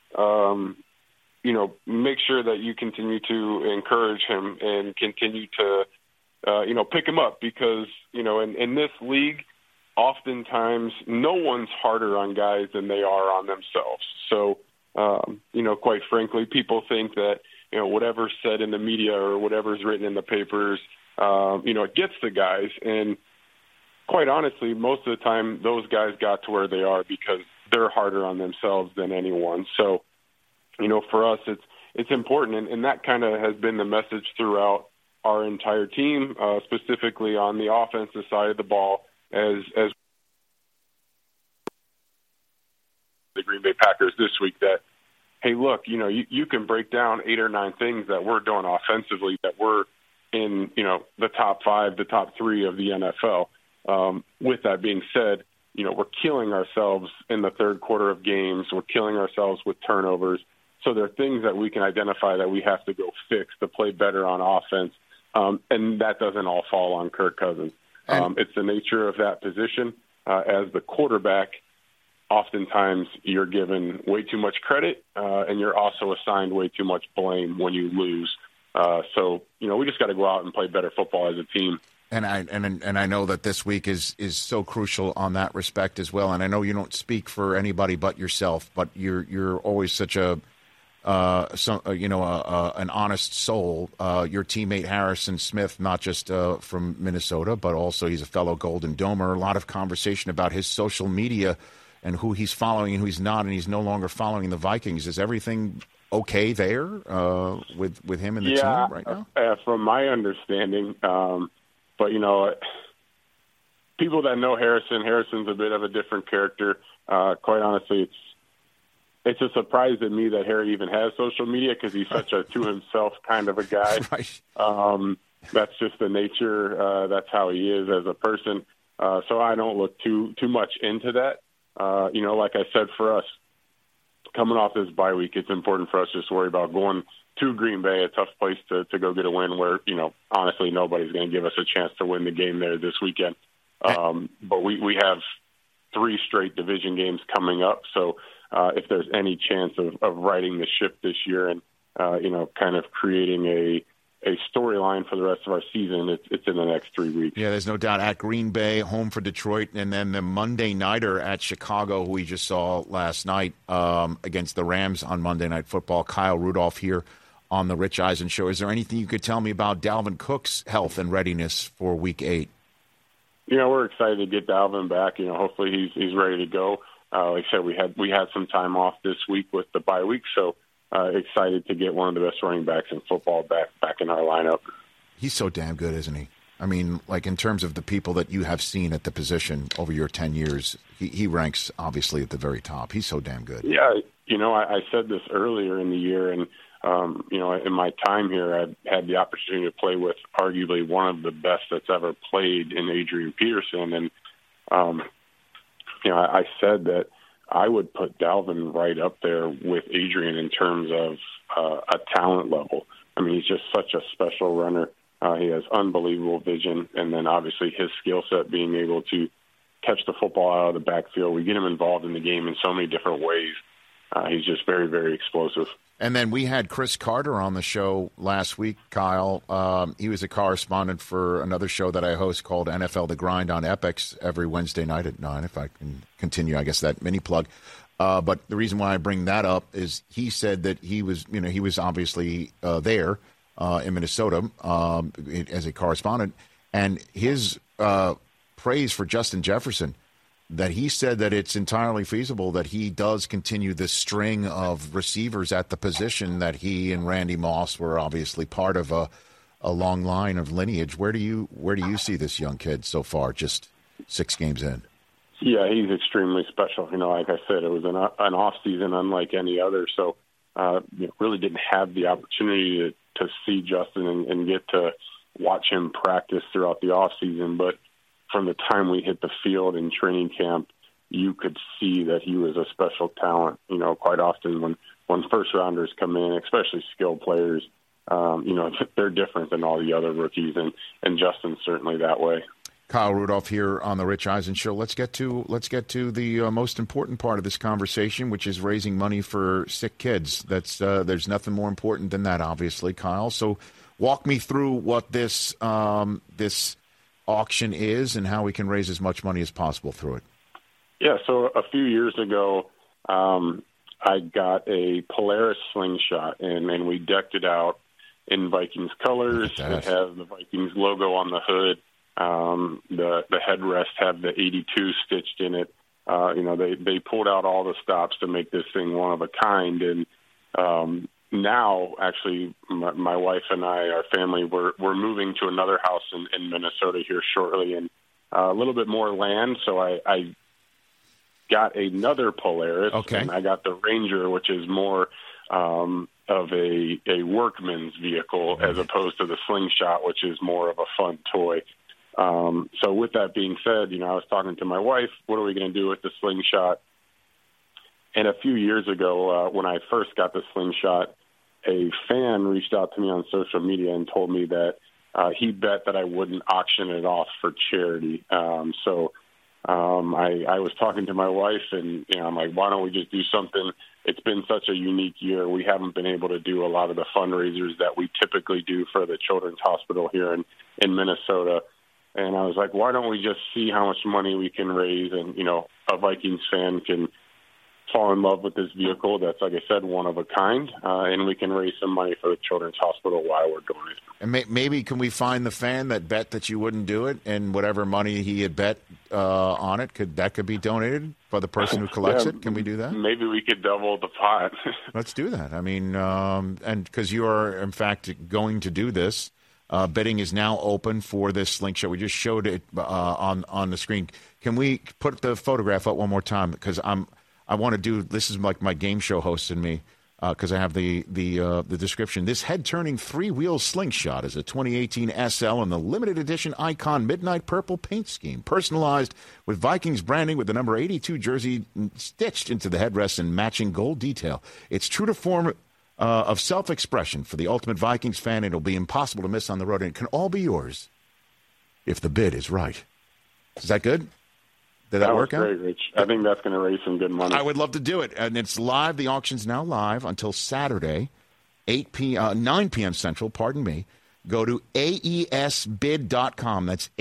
make sure that you continue to encourage him and continue to, pick him up because, in this league, oftentimes no one's harder on guys than they are on themselves. So, quite frankly, people think that, whatever's said in the media or whatever's written in the papers, it gets the guys. And quite honestly, most of the time, those guys got to where they are because they're harder on themselves than anyone. So, for us, it's important. And that kind of has been the message throughout our entire team, specifically on the offensive side of the ball, as the Green Bay Packers this week that, hey, look, you can break down 8 or 9 things that we're doing offensively that we're in, the top 5, the top 3 of the NFL. With that being said, we're killing ourselves in the third quarter of games. We're killing ourselves with turnovers. So there are things that we can identify that we have to go fix to play better on offense. And that doesn't all fall on Kirk Cousins. It's the nature of that position. As the quarterback, oftentimes you're given way too much credit, and you're also assigned way too much blame when you lose. So we just got to go out and play better football as a team. And I know that this week is so crucial on that respect as well. And I know you don't speak for anybody but yourself, but you're always such an honest soul. Your teammate Harrison Smith, not just from Minnesota, but also he's a fellow Golden Domer. A lot of conversation about his social media and who he's following and who he's not, and he's no longer following the Vikings. Is everything okay there with him and the team right now? From my understanding, but people that know Harrison's a bit of a different character. Quite honestly, it's a surprise to me that Harry even has social media because he's such a to himself kind of a guy. Right. That's just the nature. That's how he is as a person. So I don't look too much into that. Like I said, for us, coming off this bye week, it's important for us just to worry about going to Green Bay, a tough place to go get a win where, honestly, nobody's going to give us a chance to win the game there this weekend. But we have 3 straight division games coming up. So if there's any chance of righting the ship this year and, kind of creating a storyline for the rest of our season, it's in the next 3 weeks. Yeah, there's no doubt. At Green Bay, home for Detroit, and then the Monday Nighter at Chicago, who we just saw last night against the Rams on Monday Night Football. Kyle Rudolph here on the Rich Eisen Show. Is there anything you could tell me about Dalvin Cook's health and readiness for Week 8? We're excited to get Dalvin back. Hopefully he's ready to go. Like I said, we had some time off this week with the bye week, so excited to get one of the best running backs in football back in our lineup. He's so damn good, isn't he? I mean, like in terms of the people that you have seen at the position over your 10 years, he ranks obviously at the very top. He's so damn good. Yeah, I said this earlier in the year, and in my time here, I've had the opportunity to play with arguably one of the best that's ever played in Adrian Peterson, and I said that I would put Dalvin right up there with Adrian in terms of a talent level. I mean, he's just such a special runner. He has unbelievable vision, and then obviously his skill set being able to catch the football out of the backfield. We get him involved in the game in so many different ways. He's just very, very explosive. And then we had Chris Carter on the show last week, Kyle. He was a correspondent for another show that I host called NFL The Grind on Epix every Wednesday night at 9, if I can continue, I guess, that mini plug. But the reason why I bring that up is he said that he was obviously there in Minnesota as a correspondent, and his praise for Justin Jefferson, that he said that it's entirely feasible that he does continue this string of receivers at the position that he and Randy Moss were obviously part of a long line of lineage. Where do you see this young kid so far, just 6 games in? Yeah, he's extremely special. Like I said, it was an off season unlike any other. So, really didn't have the opportunity to see Justin and get to watch him practice throughout the off season. But from the time we hit the field in training camp, you could see that he was a special talent. You know, quite often when first rounders come in, especially skilled players, you know, they're different than all the other rookies, and Justin's certainly that way. Kyle Rudolph here on the Rich Eisen Show. Let's get to the most important part of this conversation, which is raising money for sick kids. That's there's nothing more important than that, obviously, Kyle. So walk me through what this auction is and how we can raise as much money as possible through it. Yeah, so a few years ago, I got a Polaris slingshot, and we decked it out in Vikings colors. It has the Vikings logo on the hood. The headrest have the 82 stitched in it. You know, they pulled out all the stops to make this thing one of a kind. And now, actually, my wife and I, our family, we're moving to another house in Minnesota here shortly, and a little bit more land. So I got another Polaris, and I got the Ranger, which is more of a workman's vehicle as opposed to the slingshot, which is more of a fun toy. So with that being said, you know, I was talking to my wife, what are we going to do with the slingshot? And a few years ago, when I first got the slingshot, a fan reached out to me on social media and told me that he bet that I wouldn't auction it off for charity. I was talking to my wife, and you know, I'm like, why don't we just do something? It's been such a unique year. We haven't been able to do a lot of the fundraisers that we typically do for the Children's Hospital here in Minnesota. And I was like, why don't we just see how much money we can raise? And, you know, a Vikings fan can fall in love with this vehicle that's, like I said, one of a kind, and we can raise some money for the Children's Hospital while we're doing it. And maybe can we find the fan that bet that you wouldn't do it, and whatever money he had bet on it, could be donated by the person who collects it? Can we do that? Maybe we could double the pot. Let's do that. I mean, and because you are, in fact, going to do this. Bidding is now open for this slingshot. We just showed it on the screen. Can we put the photograph up one more time? Because I want to do, this is like my game show host and me, because I have the description. This head-turning three-wheel slingshot is a 2018 SL in the limited edition Icon Midnight Purple paint scheme, personalized with Vikings branding with the number 82 jersey stitched into the headrest and matching gold detail. It's true to form of self-expression for the ultimate Vikings fan. It'll be impossible to miss on the road, and it can all be yours if the bid is right. Is that good? Did that work out? That was great, Rich. I think that's going to raise some good money. I would love to do it, and it's live. The auction's now live until Saturday, 9 p.m. Central, pardon me. Go to aesbid.com. That's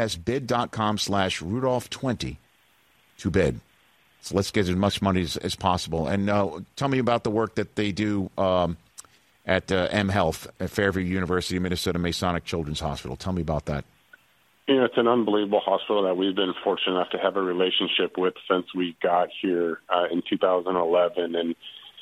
aesbid.com/Rudolph20 to bid. So let's get as much money as possible. And tell me about the work that they do at M Health at Fairview University, Minnesota Masonic Children's Hospital. Tell me about that. You know, it's an unbelievable hospital that we've been fortunate enough to have a relationship with since we got here in 2011. And,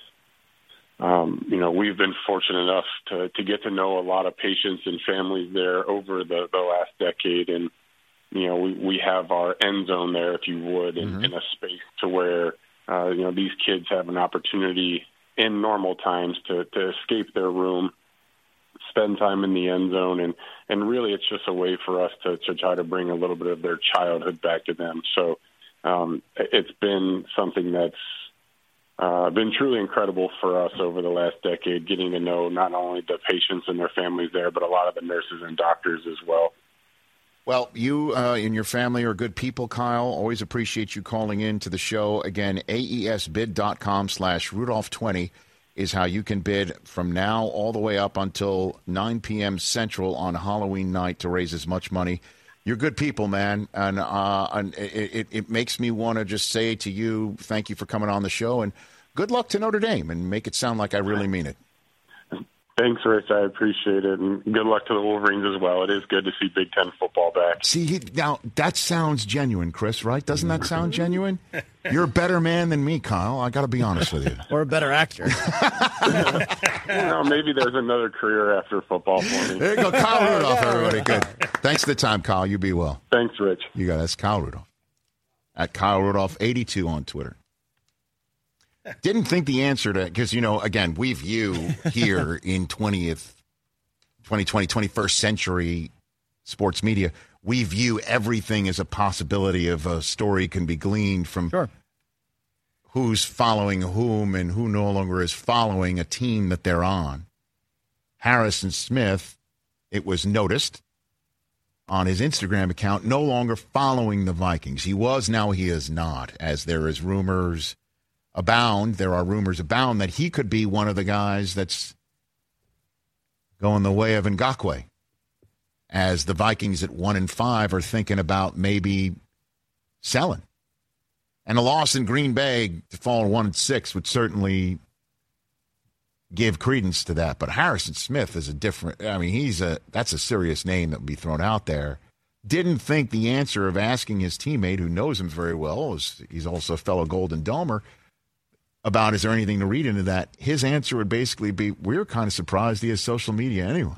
you know, we've been fortunate enough to get to know a lot of patients and families there over the last decade. And, you know, we have our end zone there, if you would, in a space to where, you know, these kids have an opportunity in normal times to escape their room, spend time in the end zone, and really it's just a way for us to try to bring a little bit of their childhood back to them. So it's been something that's been truly incredible for us over the last decade, getting to know not only the patients and their families there, but a lot of the nurses and doctors as well. Well, you and your family are good people, Kyle. Always appreciate you calling in to the show. Again, aesbid.com/Rudolph20 is how you can bid from now all the way up until 9 p.m. Central on Halloween night to raise as much money. You're good people, man, and it makes me want to just say to you, thank you for coming on the show, and good luck to Notre Dame, and make it sound like I really mean it. Thanks, Rich. I appreciate it, and good luck to the Wolverines as well. It is good to see Big Ten football back. See, now that sounds genuine, Chris, right? Doesn't that sound genuine? You're a better man than me, Kyle. I got to be honest with you. Or a better actor. Maybe there's another career after football for me. There you go, Kyle Rudolph, everybody. Good. Thanks for the time, Kyle. You be well. Thanks, Rich. You got it. That's Kyle Rudolph. At Kyle Rudolph82 on Twitter. Didn't think the answer to, because, you know, again, we view here in 21st century sports media, we view everything as a possibility of a story can be gleaned from who's following whom and who no longer is following a team that they're on. Harrison Smith, it was noticed on his Instagram account, no longer following the Vikings. He was, now he is not, as there is rumors abound. There are rumors abound that he could be one of the guys that's going the way of Ngakoue, as the Vikings at 1-5 are thinking about maybe selling. And a loss in Green Bay to fall 1-6 would certainly give credence to that. But Harrison Smith is a different, I mean, that's a serious name that would be thrown out there. Didn't think the answer of asking his teammate, who knows him very well, he's also a fellow Golden Domer, about is there anything to read into that, his answer would basically be, we're kind of surprised he has social media anyway.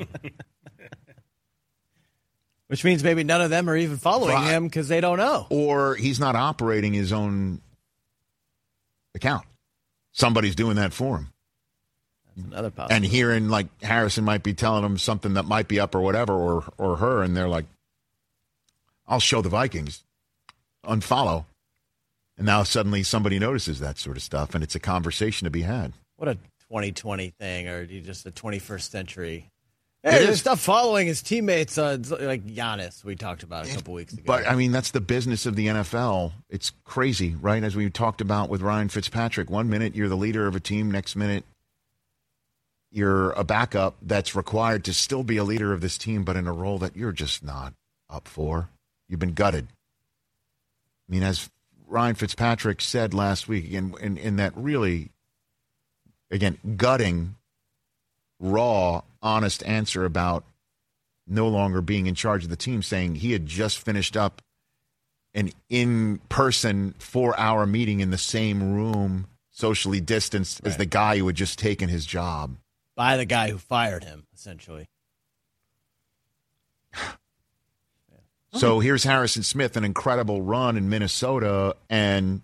Which means maybe none of them are even following him because they don't know. Or he's not operating his own account. Somebody's doing that for him. That's another possibility. And hearing, like, Harrison might be telling him something that might be up or whatever, or her, and they're like, I'll show the Vikings. Unfollow. And now suddenly somebody notices that sort of stuff, and it's a conversation to be had. What a 2020 thing, or just a 21st century. Hey, there's stuff following his teammates, like Giannis, we talked about a couple weeks ago. But, I mean, that's the business of the NFL. It's crazy, right? As we talked about with Ryan Fitzpatrick. 1 minute, you're the leader of a team. Next minute, you're a backup that's required to still be a leader of this team, but in a role that you're just not up for. You've been gutted. I mean, as Ryan Fitzpatrick said last week, in that really, again, gutting, raw, honest answer about no longer being in charge of the team, saying he had just finished up an in-person 4-hour meeting in the same room, socially distanced, as the guy who had just taken his job. By the guy who fired him, essentially. So here's Harrison Smith, an incredible run in Minnesota, and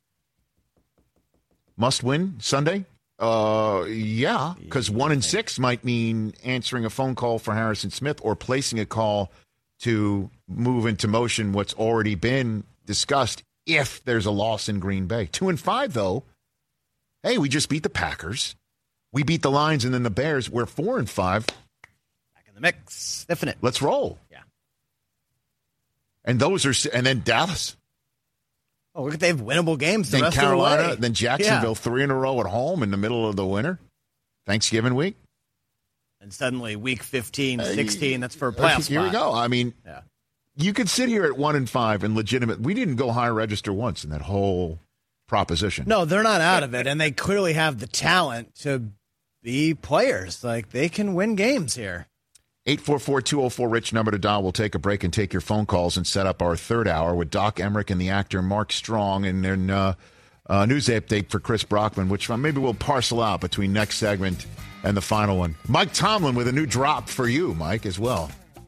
must win Sunday? Yeah, because 1-6 might mean answering a phone call for Harrison Smith or placing a call to move into motion what's already been discussed if there's a loss in Green Bay. 2-5, though. Hey, we just beat the Packers. We beat the Lions and then the Bears. We're 4-5. Back in the mix. Sniffing it. Let's roll. Yeah. And and then Dallas. Oh, look, they have winnable games the then rest Carolina, of the way. Then Jacksonville, 3 in a row at home in the middle of the winter. Thanksgiving week. And suddenly week 15, 16, that's for a playoff Here we spot. go. I mean, you could sit here at 1-5 and legitimate. We didn't go high register once in that whole proposition. No, they're not out of it, and they clearly have the talent to be players. Like, they can win games here. 844-204-RICH, number to dial. We'll take a break and take your phone calls and set up our third hour with Doc Emmerich and the actor Mark Strong, and then news update for Chris Brockman, which maybe we'll parcel out between next segment and the final one. Mike Tomlin with a new drop for you, Mike, as well.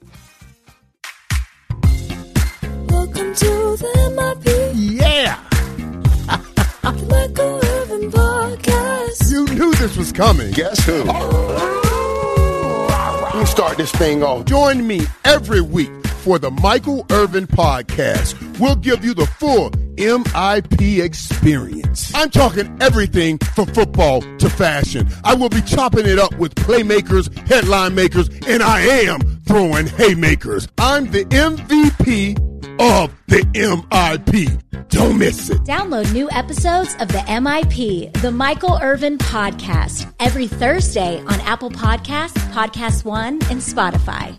Welcome to the MIP. Yeah! The Michael Irvin Podcast. You knew this was coming. Guess who? Let me start this thing off. Join me every week for the Michael Irvin Podcast. We'll give you the full MIP experience. I'm talking everything from football to fashion. I will be chopping it up with playmakers, headline makers, and I am throwing haymakers. I'm the MVP of the MIP. Don't miss it. Download new episodes of the MIP, the Michael Irvin Podcast, every Thursday on Apple Podcasts, Podcast One, and Spotify.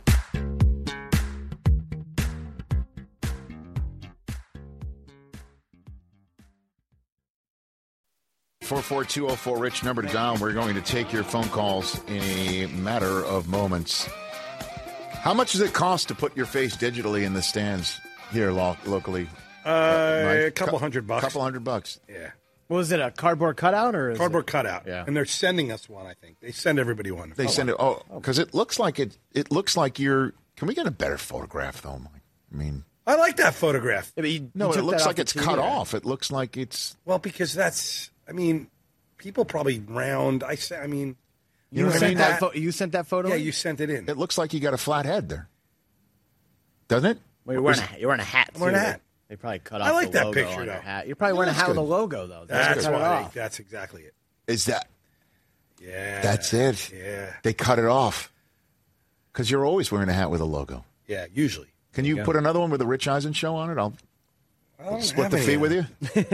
44204-RICH, number to dial. We're going to take your phone calls in a matter of moments. How much does it cost to put your face digitally in the stands here locally? A couple $100. Couple $100. Yeah. Was it a cardboard cutout or is cardboard cutout? Yeah. And they're sending us one. I think they send everybody one. They send it. Oh, because it looks like it. It looks like you're. Can we get a better photograph though, Mike? I mean, I like that photograph. Yeah, but you no, took it looks that like off it's the cut TV, off. It looks like it's. Well, because that's. I mean, people probably round. I mean, You know sent what I mean? you sent that photo? Yeah, in? you sent it in. It looks like you got a flat head there. Doesn't it? Well, you're wearing a hat, too. I'm wearing a hat. They probably cut off I like the that logo picture, on your though. hat. You're probably wearing a hat with a logo, though. That's cut it why. off. That's exactly it. Is that? Yeah. That's it. Yeah. They cut it off because you're always wearing a hat with a logo. Yeah, usually. Can you put another one with the Rich Eisen show on it? I'll split the fee with you.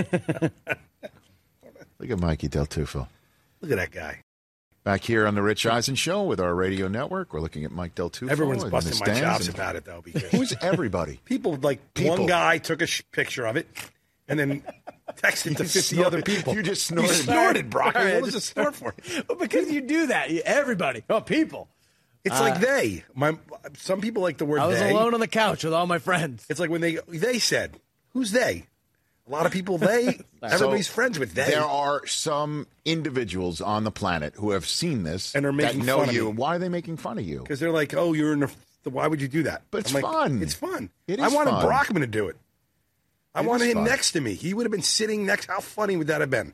Look at Mikey Del Tufo. Look at that guy. Back here on the Rich Eisen Show with our radio network, we're looking at Mike Del Tufo. Everyone's in the busting my stands. chops about it, though. Because who's everybody? One guy took a picture of it and then texted to 50 other people. You just snorted. You snorted, Brock. All right, What was the snort for? Well, because you do that. Everybody. Oh, people. It's like they. Some people like the word I was they. alone on the couch with all my friends. It's like when they said, who's they? A lot of people, everybody's friends with they. There are some individuals on the planet who have seen this and are making that know fun of you. me. Why are they making fun of you? Because they're like, oh, you're in why would you do that? But it's I'm like, fun. It's fun. It I is wanted fun. Brockman to do it. I wanted is him fun. next to me. He would have been sitting next. How funny would that have been?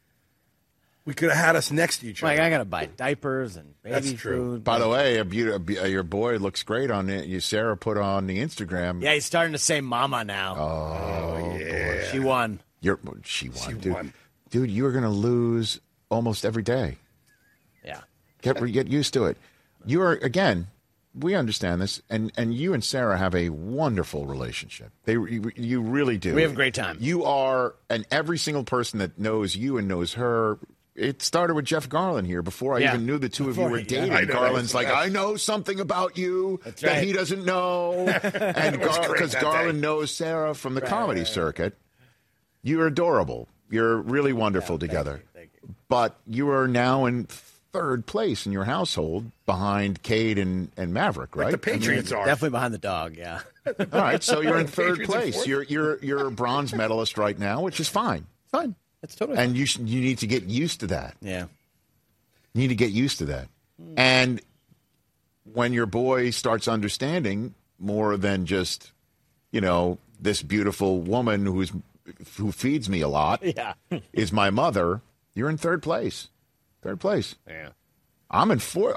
We could have had us next to each other. Like, I got to buy diapers and baby That's true. food. By the way, your boy looks great on it. Sarah put on the Instagram. Yeah, he's starting to say mama now. Oh, yeah. boy. She won. She won, dude. You are going to lose almost every day. Yeah. Get used to it. You are, again, we understand this, and you and Sarah have a wonderful relationship. You really do. We have a great time. You are, and every single person that knows you and knows her. It started with Jeff Garland here before I even knew the two of you were dating. Garland's like, I know something about you that he doesn't know. And because Garland knows Sarah from the comedy circuit. You're adorable. You're really wonderful together. Thank you. But you are now in third place in your household behind Cade and Maverick, right? Like the Patriots are. Definitely behind the dog, yeah. All right, so you're in The third Patriots are place. fourth? You're a bronze medalist right now, which is fine. Fine. It's totally And you need to get used to that. Yeah. You need to get used to that. And when your boy starts understanding more than just, this beautiful woman who feeds me a lot is my mother, you're in third place. Third place. Yeah. I'm in fourth.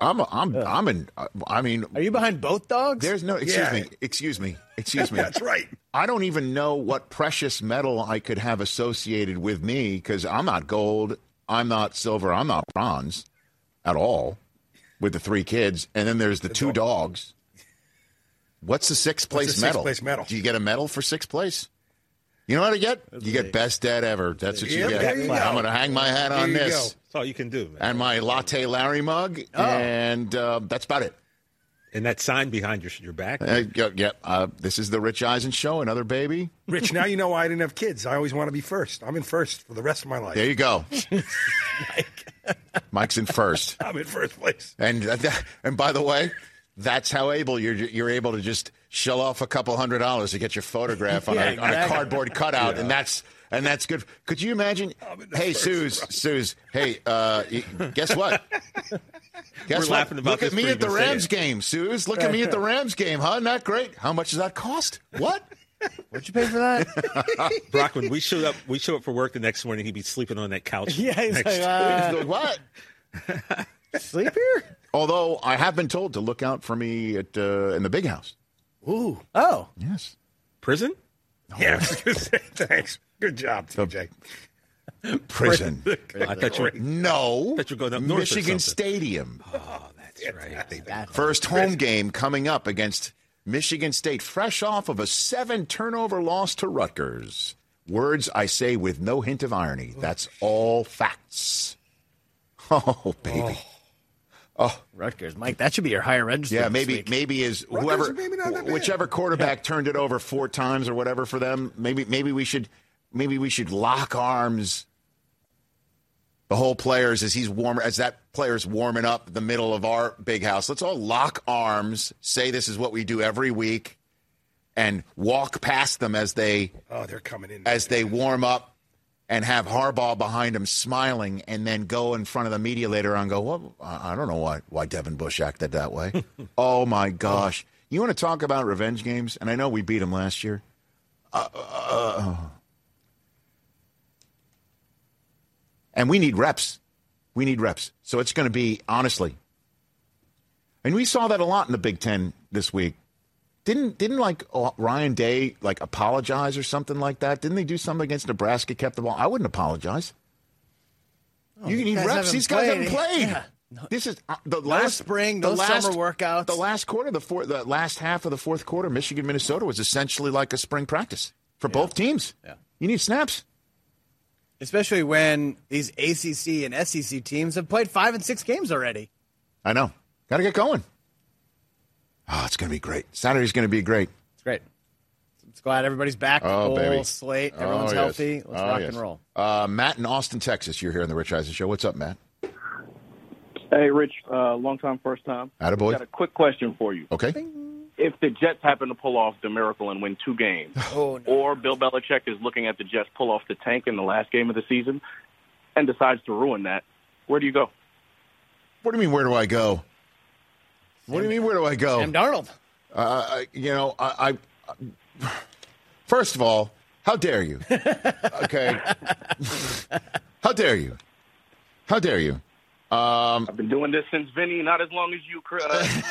I mean, are you behind both dogs? There's no, excuse me. That's right. I don't even know what precious metal I could have associated with me because I'm not gold, I'm not silver, I'm not bronze at all with the three kids. And then there's the two dogs. What's the sixth place medal? Do you get a medal for sixth place? You know what I get? You get best dad ever. That's what you get. I'm going to hang my hat on this. That's all you can do, man. And my Latte Larry mug, and that's about it. And that sign behind your back? This is the Rich Eisen Show, another baby. Rich, now you know why I didn't have kids. I always want to be first. I'm in first for the rest of my life. There you go. Mike's in first. I'm in first place. And by the way, that's how you're able to just shell off a couple $100 to get your photograph on a cardboard cutout, and that's good. Could you imagine? Hey, Suze. Hey, guess what? Guess We're what? laughing about Look at this me before at the you even say Rams it. game, Suze. Look at me at the Rams game, huh? Not great. How much does that cost? What? What'd you pay for that? Brock, when we showed up for work the next morning, he'd be sleeping on that couch. Yeah, he's next like, to- What? Sleep here? Although I have been told to look out for me at in the big house. Ooh. Oh. Yes. Prison? Yeah, I was going to say thanks. Good job, TJ. Prison. I thought you were, No. I thought you were going up north or Michigan something. Stadium. Oh, that's right. First home game coming up against Michigan State, fresh off of a 7-turnover loss to Rutgers. Words I say with no hint of irony. That's all facts. Oh, baby. Oh, Rutgers, Mike, that should be your higher register. yeah, this week. maybe is Rutgers, whoever, maybe not that bad. whichever quarterback turned it over 4 times or whatever for them. Maybe we should lock arms. The whole players as that player's warming up the middle of our big house. Let's all lock arms. Say this is what we do every week, and walk past them as they they're coming in as they warm up. And have Harbaugh behind him smiling, and then go in front of the media later on and go, well, I don't know why Devin Bush acted that way. Oh, my gosh. You want to talk about revenge games? And I know we beat him last year. And we need reps. We need reps. So it's going to be, honestly. And we saw that a lot in the Big Ten this week. Didn't like Ryan Day like apologize or something like that? Didn't they do something against Nebraska? Kept the ball. I wouldn't apologize. You need reps. These guys haven't played. Yeah. This is the last spring, summer workouts. The last quarter, the last half of the fourth quarter, Michigan, Minnesota was essentially like a spring practice for both teams. Yeah. You need snaps. Especially when these ACC and SEC teams have played 5 and 6 games already. I know. Got to get going. Oh, it's going to be great. Saturday's going to be great. It's great. It's glad everybody's back. Oh, baby. Slate. Everyone's healthy. Let's rock and roll. Matt in Austin, Texas. You're here on the Rich Eisen Show. What's up, Matt? Hey, Rich. Long time, first time. Attaboy. Got a quick question for you. Okay. If the Jets happen to pull off the miracle and win 2 games, or Bill Belichick is looking at the Jets pull off the tank in the last game of the season and decides to ruin that, where do you go? What do you mean, where do I go? What do you mean, where do I go? Sam Darnold. I first of all, how dare you? Okay. How dare you? How dare you? I've been doing this since Vinny, not as long as you, Chris.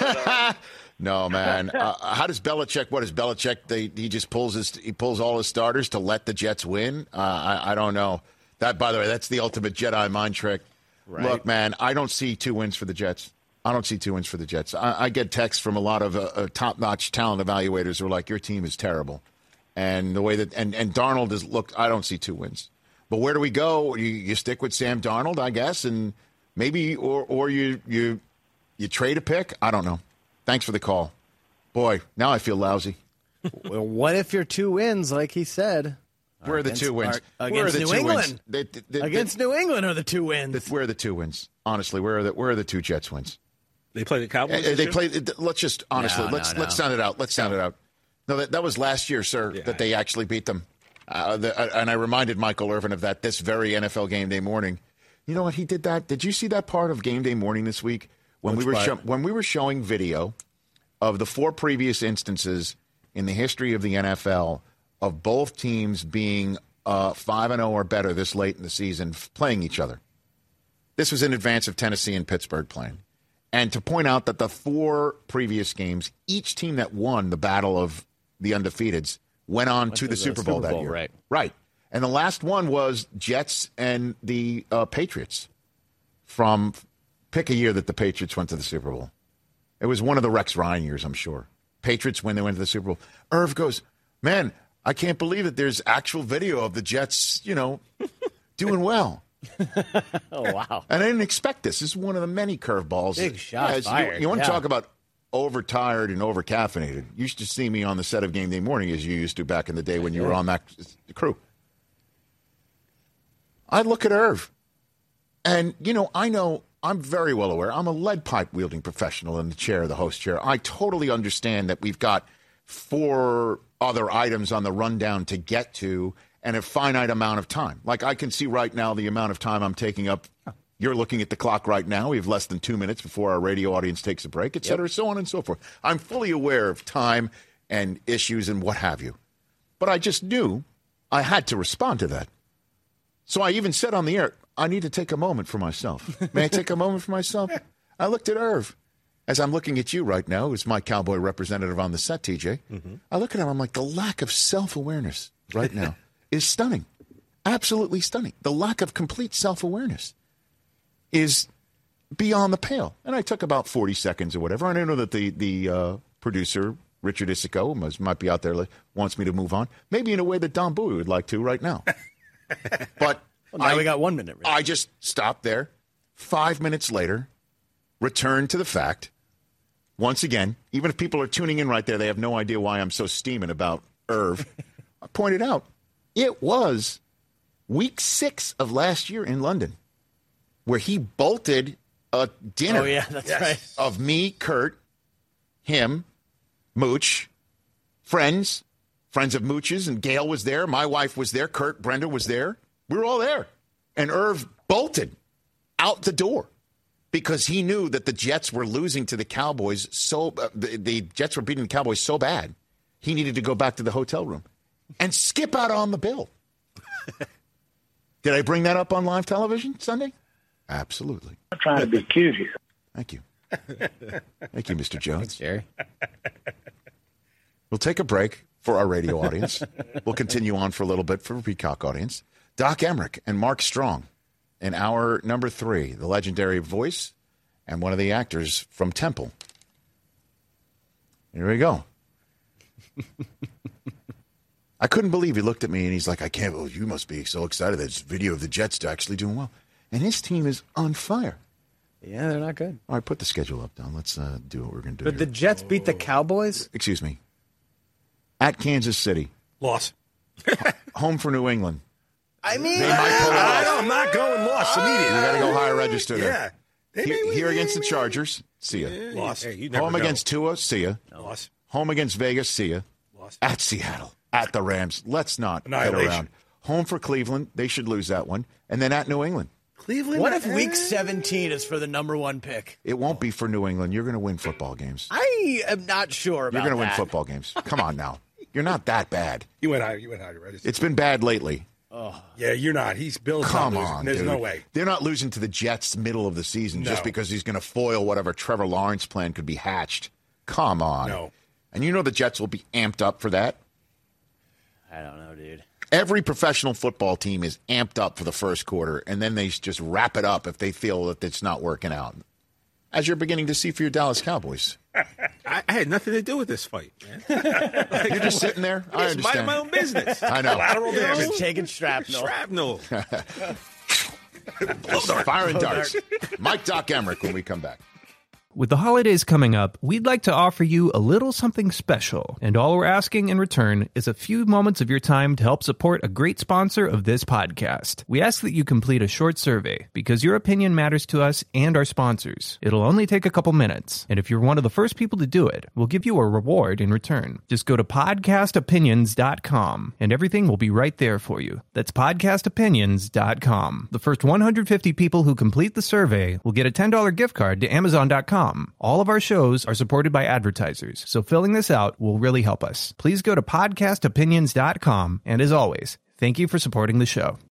No, man. How does Belichick? What is Belichick? He just pulls all his starters to let the Jets win. I don't know. That, by the way, that's the ultimate Jedi mind trick. Right. Look, man, I don't see 2 wins for the Jets. I don't see 2 wins for the Jets. I get texts from a lot of top-notch talent evaluators who are like, your team is terrible. And the way that and Darnold is, look, I don't see 2 wins. But where do we go? You stick with Sam Darnold, I guess, and maybe or you trade a pick? I don't know. Thanks for the call. Boy, now I feel lousy. Well, what if your 2 wins, like he said? Where are the 2 wins? Against New England. Against New England are the 2 wins. Where are the 2 wins? Honestly, where are the 2 Jets wins? They play the Cowboys. They played. Let's just honestly let's sound it out. Let's sound it out. No, that was last year, sir. Yeah, that they actually beat them. And I reminded Michael Irvin of that this very NFL Game Day morning. You know what? He did that. Did you see that part of Game Day morning this week when we were showing video of the 4 previous instances in the history of the NFL of both teams being 5-0 or better this late in the season playing each other? This was in advance of Tennessee and Pittsburgh playing. And to point out that the 4 previous games, each team that won the battle of the undefeateds went on to the Super Bowl that year. Right. And the last one was Jets and the Patriots. From pick a year that the Patriots went to the Super Bowl. It was one of the Rex Ryan years, I'm sure. Patriots when they went to the Super Bowl. Irv goes, man, I can't believe that there's actual video of the Jets, doing well. Oh, wow. And I didn't expect this. This is one of the many curveballs. Big shots fired. You want to talk about overtired and overcaffeinated. You used to see me on the set of Game Day Morning as you used to back in the day when you were on that crew. I look at Irv, and, I know I'm very well aware. I'm a lead pipe wielding professional in the chair, the host chair. I totally understand that we've got 4 other items on the rundown to get to and a finite amount of time. Like I can see right now the amount of time I'm taking up. You're looking at the clock right now. We have less than 2 minutes before our radio audience takes a break, et cetera, so on and so forth. I'm fully aware of time and issues and what have you. But I just knew I had to respond to that. So I even said on the air, I need to take a moment for myself. May I take a moment for myself? I looked at Irv. As I'm looking at you right now, who's my Cowboy representative on the set, TJ. Mm-hmm. I look at him, I'm like, the lack of self-awareness right now is stunning. Absolutely stunning. The lack of complete self-awareness is beyond the pale. And I took about 40 seconds or whatever. And I know that the producer, Richard Isico, might be out there, wants me to move on. Maybe in a way that Don Bowie would like to right now. But now we got 1 minute. Really. I just stopped there. 5 minutes later, returned to the fact. Once again, even if people are tuning in right there, they have no idea why I'm so steaming about Irv. I pointed out, it was week 6 of last year in London where he bolted a dinner right. of me, Kurt, him, Mooch, friends of Mooch's, and Gail was there. My wife was there. Kurt, Brenda was there. We were all there. And Irv bolted out the door because he knew that the Jets were losing to the Cowboys the Jets were beating the Cowboys so bad, he needed to go back to the hotel room and skip out on the bill. Did I bring that up on live television Sunday? Absolutely. I'm trying to be cute here. Thank you. Thank you, Mr. Jones. Thanks, Jerry. We'll take a break for our radio audience. We'll continue on for a little bit for the Peacock audience. Doc Emmerich and Mark Strong in hour number 3, the legendary voice and one of the actors from Temple. Here we go. I couldn't believe he looked at me and he's like, I can't believe you must be so excited that this video of the Jets actually doing well. And his team is on fire. Yeah, they're not good. All right, put the schedule up, Don. Let's do what we're going to do. But the Jets beat the Cowboys? Excuse me. At Kansas City. Loss. Home for New England. I mean, I'm not going loss immediately. You got to go higher register there. Yeah. Here against the Chargers, see ya. Loss. Hey, you never Home know. against Tua, see ya. Loss. Home against Vegas, see ya. Loss. At Seattle, at the Rams. Let's not get Annihilation. around. Home for Cleveland. They should lose that one. And then at New England. Cleveland. What if Week 17 is for the number 1 pick? It won't be for New England. You're going to win football games. I am not sure about You're going to win that. football games. Come on now. You're not that bad. You went higher. Right? It's been bad lately. Yeah, you're not. He's Bill's Come not losing. on, There's dude. no way. They're not losing to the Jets middle of the season just No. because he's going to foil whatever Trevor Lawrence plan could be hatched. Come on. No. And you know the Jets will be amped up for that? I don't know, dude. Every professional football team is amped up for the first quarter, and then they just wrap it up if they feel that it's not working out. As you're beginning to see for your Dallas Cowboys. I had nothing to do with this fight, man. You're just sitting there? I It's understand. my own business. I know. Lateral damage. Taking shrapnel. Shrapnel. Firing darts. Mike Doc Emmerich when we come back. With the holidays coming up, we'd like to offer you a little something special, and all we're asking in return is a few moments of your time to help support a great sponsor of this podcast. We ask that you complete a short survey, because your opinion matters to us and our sponsors. It'll only take a couple minutes, and if you're one of the first people to do it, we'll give you a reward in return. Just go to podcastopinions.com, and everything will be right there for you. That's podcastopinions.com. The first 150 people who complete the survey will get a $10 gift card to Amazon.com. All of our shows are supported by advertisers, so filling this out will really help us. Please go to podcastopinions.com, and as always, thank you for supporting the show.